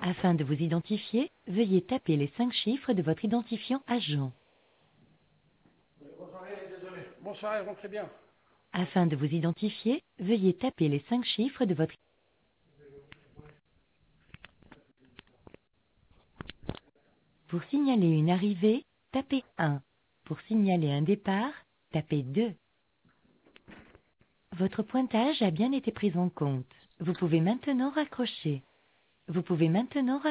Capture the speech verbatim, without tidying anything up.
Afin de vous identifier, veuillez taper les cinq chiffres de votre identifiant agent. Désolé. Bonsoir, rentrez bien. Afin de vous identifier, veuillez taper les cinq chiffres de votre... Pour signaler une arrivée, tapez un. Pour signaler un départ, tapez deux. Votre pointage a bien été pris en compte. Vous pouvez maintenant raccrocher. Vous pouvez maintenant raccrocher.